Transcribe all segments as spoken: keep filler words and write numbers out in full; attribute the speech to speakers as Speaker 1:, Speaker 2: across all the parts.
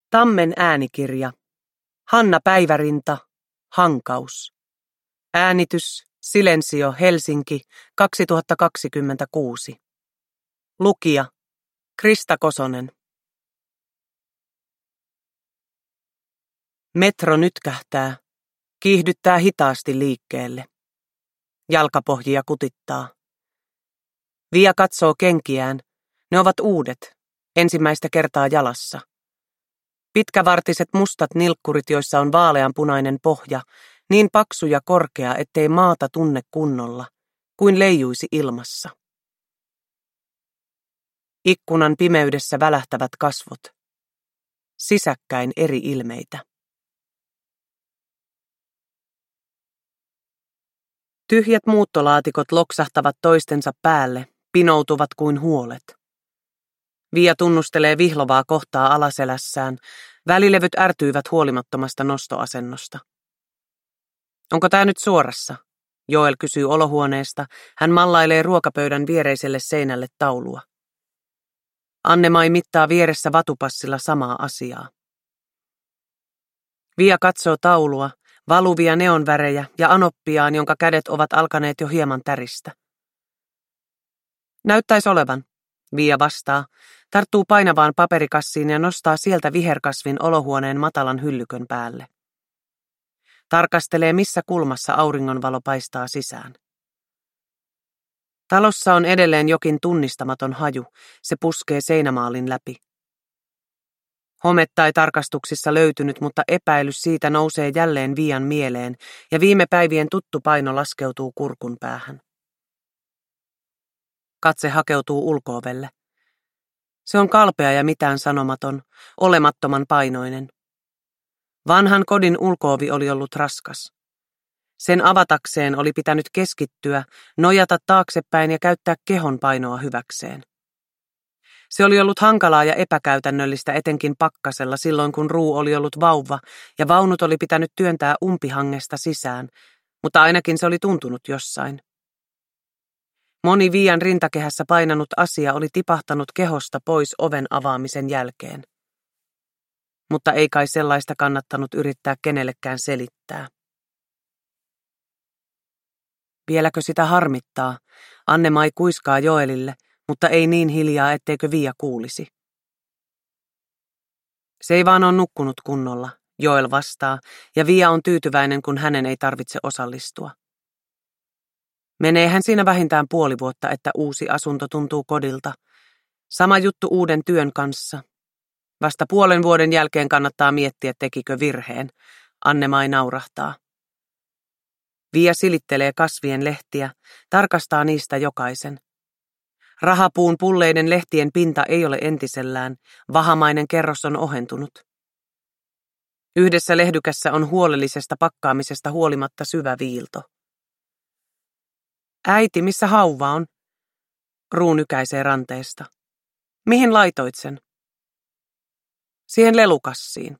Speaker 1: Tammen äänikirja. Hanna Päivärinta. Hankaus. Äänitys Silensio Helsinki kaksituhattakaksikymmentäkuusi. Lukija Krista Kosonen. Metro nytkähtää, kiihdyttää hitaasti liikkeelle. Jalkapohjia kutittaa. Via katsoo kenkiään. Ne ovat uudet, ensimmäistä kertaa jalassa. Pitkävartiset mustat nilkkurit, joissa on vaaleanpunainen pohja, niin paksu ja korkea, ettei maata tunne kunnolla, kuin leijuisi ilmassa. Ikkunan pimeydessä välähtävät kasvot. Sisäkkäin eri ilmeitä. Tyhjät muuttolaatikot loksahtavat toistensa päälle, pinoutuvat kuin huolet. Via tunnustelee vihlovaa kohtaa alaselässään. Välilevyt ärtyivät huolimattomasta nostoasennosta. Onko tää nyt suorassa? Joel kysyy olohuoneesta. Hän mallailee ruokapöydän viereiselle seinälle taulua. Anne-Mai mittaa vieressä vatupassilla samaa asiaa. Via katsoo taulua, valuvia neonvärejä ja anoppiaan, jonka kädet ovat alkaneet jo hieman täristä. Näyttäisi olevan, Via vastaa, tarttuu painavaan paperikassiin ja nostaa sieltä viherkasvin olohuoneen matalan hyllykön päälle. Tarkastelee, missä kulmassa auringonvalo paistaa sisään. Talossa on edelleen jokin tunnistamaton haju, se puskee seinämaalin läpi. Hometta ei tarkastuksissa löytynyt, mutta epäilys siitä nousee jälleen Vian mieleen, ja viime päivien tuttu paino laskeutuu kurkun päähän. Katse hakeutuu ulko-ovelle. Se on kalpea ja mitään sanomaton, olemattoman painoinen. Vanhan kodin ulko-ovi oli ollut raskas. Sen avatakseen oli pitänyt keskittyä, nojata taaksepäin ja käyttää kehon painoa hyväkseen. Se oli ollut hankalaa ja epäkäytännöllistä etenkin pakkasella silloin, kun Ruu oli ollut vauva ja vaunut oli pitänyt työntää umpihangesta sisään, mutta ainakin se oli tuntunut jossain. Moni Vian rintakehässä painanut asia oli tipahtanut kehosta pois oven avaamisen jälkeen. Mutta ei kai sellaista kannattanut yrittää kenellekään selittää. Vieläkö sitä harmittaa? Anne-Mai kuiskaa Joelille, mutta ei niin hiljaa, etteikö Via kuulisi. Se ei vaan ole nukkunut kunnolla, Joel vastaa, ja Via on tyytyväinen, kun hänen ei tarvitse osallistua. Meneehän siinä vähintään puoli vuotta, että uusi asunto tuntuu kodilta. Sama juttu uuden työn kanssa. Vasta puolen vuoden jälkeen kannattaa miettiä, tekikö virheen. Anne-Mai naurahtaa. Via silittelee kasvien lehtiä, tarkastaa niistä jokaisen. Rahapuun pulleiden lehtien pinta ei ole entisellään, vahamainen kerros on ohentunut. Yhdessä lehdykässä on huolellisesta pakkaamisesta huolimatta syvä viilto. Äiti, missä hauva on? Ruu nykäisee ranteesta. Mihin laitoit sen? Siihen lelukassiin.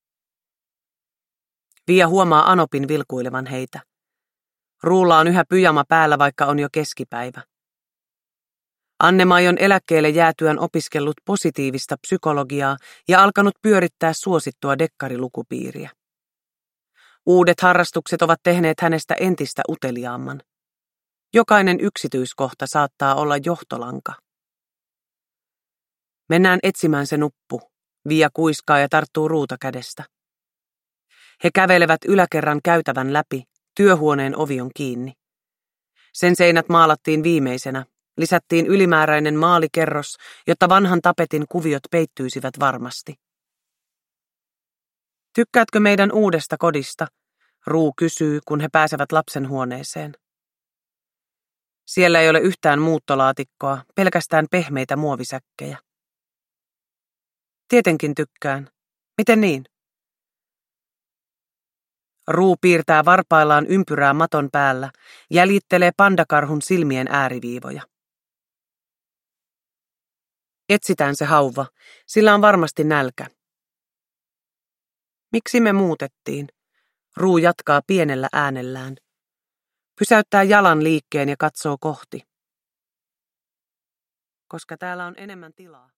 Speaker 1: Via huomaa Anopin vilkuilevan heitä. Ruulla on yhä pyjama päällä, vaikka on jo keskipäivä. Anne-Mai on eläkkeelle jäätyään opiskellut positiivista psykologiaa ja alkanut pyörittää suosittua dekkarilukupiiriä. Uudet harrastukset ovat tehneet hänestä entistä uteliaamman. Jokainen yksityiskohta saattaa olla johtolanka. Mennään etsimään se nuppu. Via kuiskaa ja tarttuu Ruuta kädestä. He kävelevät yläkerran käytävän läpi, työhuoneen ovi on kiinni. Sen seinät maalattiin viimeisenä, lisättiin ylimääräinen maalikerros, jotta vanhan tapetin kuviot peittyisivät varmasti. Tykkäätkö meidän uudesta kodista? Ruu kysyy, kun he pääsevät lapsen huoneeseen. Siellä ei ole yhtään muuttolaatikkoa, pelkästään pehmeitä muovisäkkejä. Tietenkin tykkään. Miten niin? Ruu piirtää varpaillaan ympyrää maton päällä, jäljittelee pandakarhun silmien ääriviivoja. Etsitään se hauva, sillä on varmasti nälkä. Miksi me muutettiin? Ruu jatkaa pienellä äänellään. Pysäyttää jalan liikkeen ja katsoo kohti. Koska täällä on enemmän tilaa.